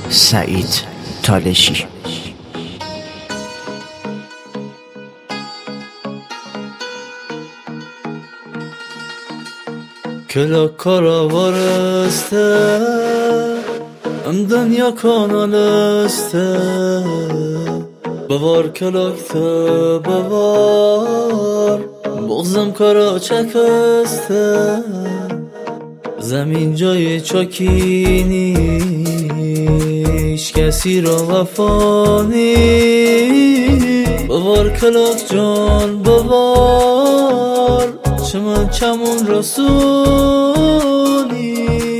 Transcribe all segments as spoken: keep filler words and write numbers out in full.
سعید تالشی. Kela kara vareste Em dünya kanaleste Bavar kelakte bavar Boğzım kara çekeste Zemin جای چاکی نیش کسی را وفا نیست بوار کلاک جان بوار چمن چمون رسولی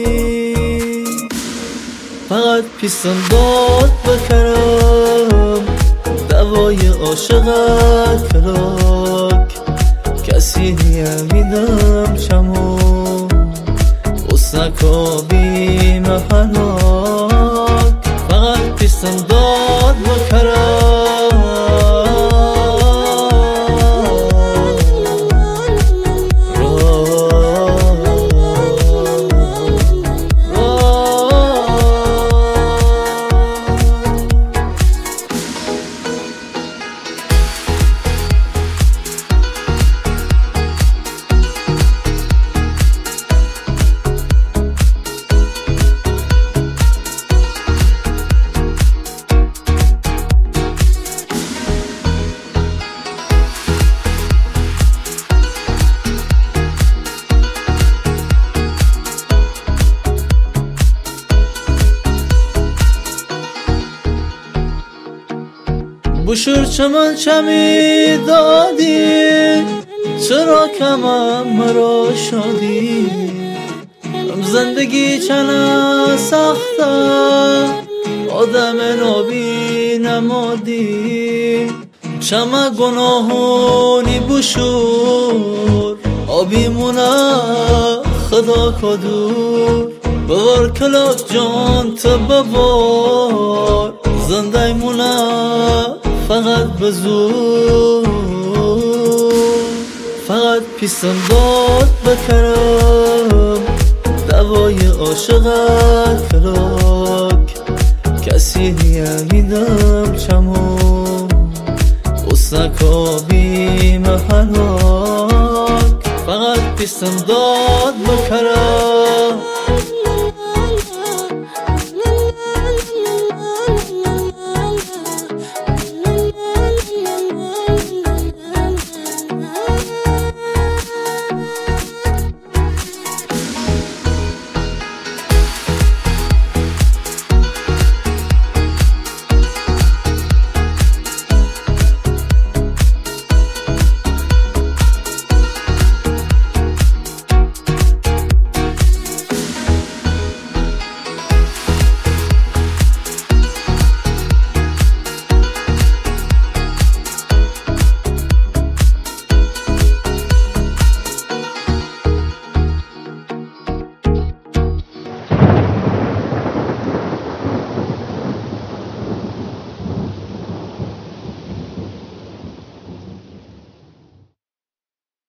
فقط پیستم داد بکرم دوای عاشقت کلاک کسی نیمیدم چمون نکابی محناک فقط پیستم داد بکرم بشور چمن چمی دادی چرا کمم مرا شادی زندگی چنه سخته آدم نابی نمادی چمه گناهونی بشور آبی مونه خدا کدور ببار کلاک جان تو ببار زنده مونه فقط بزور فقط پیستم داد بکرم دوای عاشقت کلاک کسی نیمیدم چمون اسنکابی محناک فقط پیستم داد بکرم